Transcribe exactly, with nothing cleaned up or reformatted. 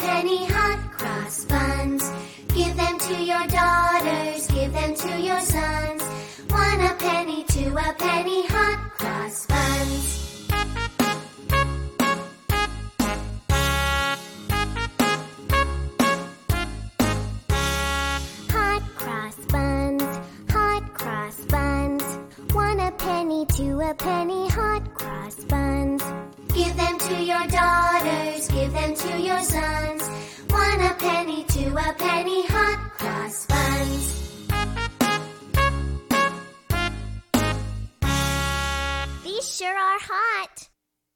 penny hot cross buns. Give them to your daughters, give them to your sons. One a penny, two a penny hot cross buns. Hot cross buns, hot cross buns. One a penny, two a penny hot cross buns. Give them to your daughters, give them to your sons. One a penny, two a penny hot cross buns. These sure are hot.